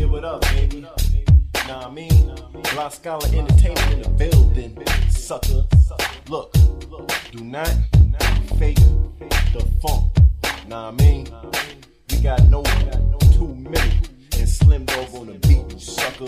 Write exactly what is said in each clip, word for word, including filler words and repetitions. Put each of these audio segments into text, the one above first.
Yeah, what up, baby? Nah, I mean, Block Scholar Entertainment in the building, sucker. Look, do not fake the funk. Nah, I mean, we got no two minutes and Slim Dog on the beat, you sucker.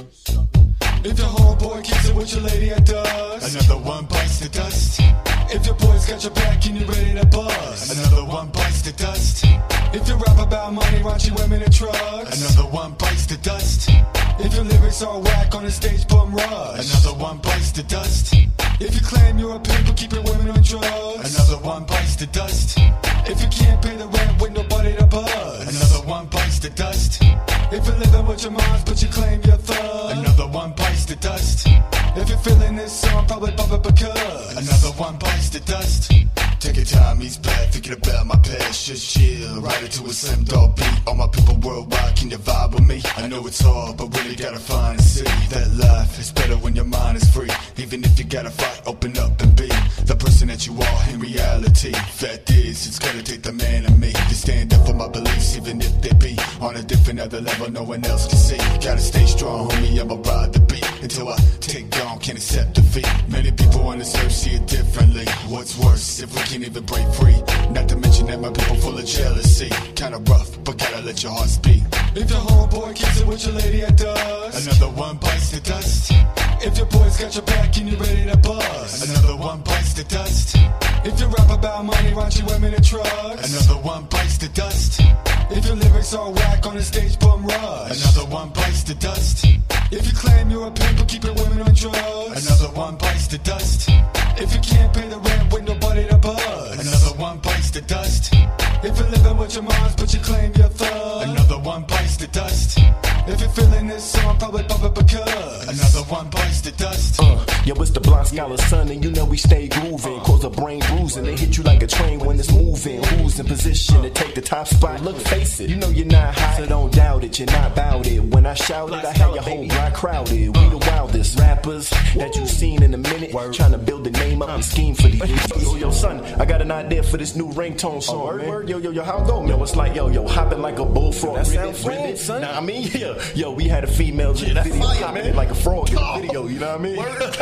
If your homeboy keeps it with your lady at dusk, another one bites the dust. If your boy's got your back and you're ready to bust, another one bites the dust. If you rap about money, raunchy women and trucks, another one bites the dust. If your lyrics are whack on the stage, bum rush, another one bites the dust. If you claim you're a pimp but keeping women on drugs, another one bites the dust. If you can't pay the rent with nobody to buzz, another one bites the dust. If you're living with your moms but you claim you're thug, another one bites the dust. If you're feeling this song, probably bump it because another one bites the dust. Take your time, he's bad, thinking about my past, just chill. Ride it to a Slim Dog beat. All my people worldwide, can you vibe with me? I know it's hard, but really gotta find and see that life is better when your mind is free. Even if you gotta fight, open up and be the person that you are in reality. Fact is, it's gonna take the man in me to stand up for my beliefs, even if they be on a different other level no one else can see. Gotta stay strong, homie, I'ma ride the beat until I take down, can't accept defeat. Many people on this earth see it differently. What's worse, if we can't even break free? Not to mention that my people full of jealousy. Kinda rough, but gotta let your heart speak. If your homeboy keeps it with your lady at dusk, another one bites the dust. If your boy's got your back and you're ready to bust, another one bites the dust. If you rap about money, raunchy women and trucks, another one bites the dust. If your lyrics are whack on the stage, bum rush, another one bites the dust. If you claim you're a pimp but keeping women on drugs, another one bites the dust. If you can't pay the rent with nobody to buzz, another one bites the dust. If you're living with your moms but you claim you're thug, another one bites the dust. If you're feeling this song, probably bump it because another one bites the dust. Uh, yo, it's the Block Scholar son, and you know we stay grooving. Cause a brain bruising, they hit you like a train when it's moving. Who's in position to take the top spot? Look, face it, you know you're not hot, so don't doubt it, you're not bout it. When I shout it, I have your whole block crowded. We the wildest rappers that you've seen in a minute, trying to build a name up and scheme for these. Yo, yo, son, I got an idea for this new ringtone song, man. Yo, yo, yo, how go? Yo, it's like, yo, yo, hopping like a bullfrog. That sounds friend, son. Nah, I mean, yeah. Yo, we had a female in the video hopping like a frog in the video, you know what I mean?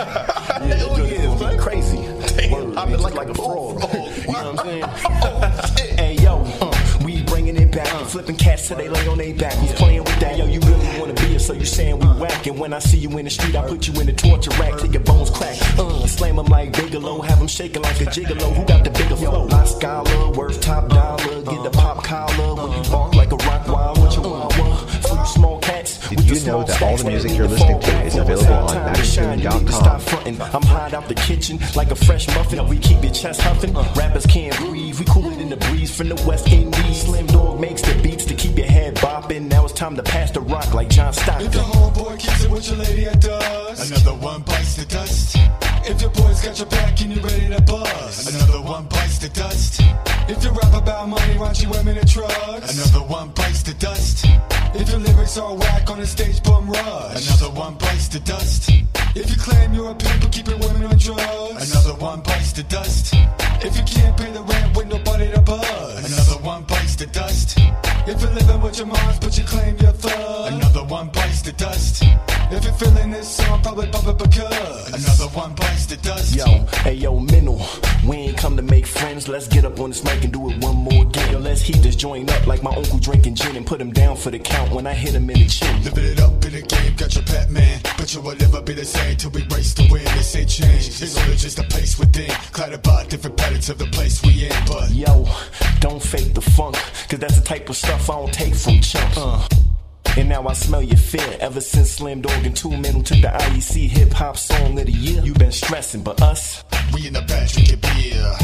Yeah, yo, it was crazy. Hopping like, like a frog. You know what I'm saying? Hey, yo, uh, we bringing it back. Flipping cats till they lay on their back. Who's playing with that? Yo, you really wanna be it, so you saying we whack. And when I see you in the street, I put you in the torture rack till your bones crack. Uh, slam them like Bigelow, have them shaking like a gigolo. Who got the bigger flow? Block Scholar, worth top dollar. Get the pop collar when you bark like a rock wild. What you want? For you small cats. Did you know that all the music you're listening to is available on Magazine dot com? I'm hot out the kitchen like a fresh muffin. We keep your chest huffing. Rappers can't breathe. We cool it in the breeze from the West Indies. Slim Dog makes the beats to keep your head bopping. Now it's time to pass the rock like John Stockton. If your homeboy keeps it with your lady at dusk, another one bites the dust. If your boy's got your back and you're ready to bust, another one bites the dust. If you rap about money, raunchy women and trucks, another one bites the dust. If your lyrics are whack on the stage, bum rush, another one bites the dust. If you claim you're a pimp but keeping women on drugs, another one bites the dust. If you can't pay the rent with nobody to buzz, another one bites the dust. If you're living with your moms but you claim you're thug, another one bites the dust. If you're feeling this song, probably bump it because another one bites the dust. Yo, hey yo, Minnow, we ain't come to make friends. Let's get up on this mic and do it one more again. Yo, let's heat this joint up like my uncle drinking gin and put him down for the count when I hit him in the chin. Living it up in the game, got your pet man, but you will never be the same till we race to win. This ain't change, it's only just a place within, clouded by different patterns of the place we in. But yo, don't fake the funk, cause that's the type of stuff I don't take from chumps. Uh. And now I smell your fear. Ever since Slim Dog and Two Men who took the I E C Hip Hop Song of the Year, you been stressing, but us, we in the back drinking beer.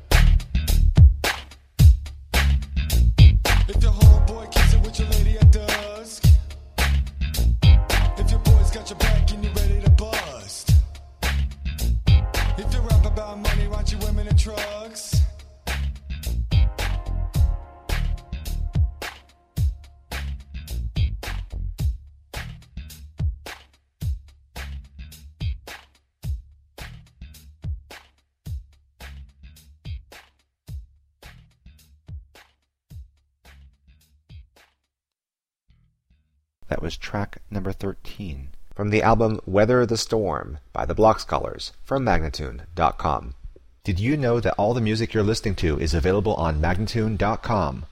If your homeboy keeps it with your lady at dusk, if your boy's got your back and you're ready to bust, if you rap about money, raunchy women and trucks, That was track number thirteen. From the album Weather the Storm by the Block Scholars from Magnatune dot com. Did you know that all the music you're listening to is available on Magnatune dot com?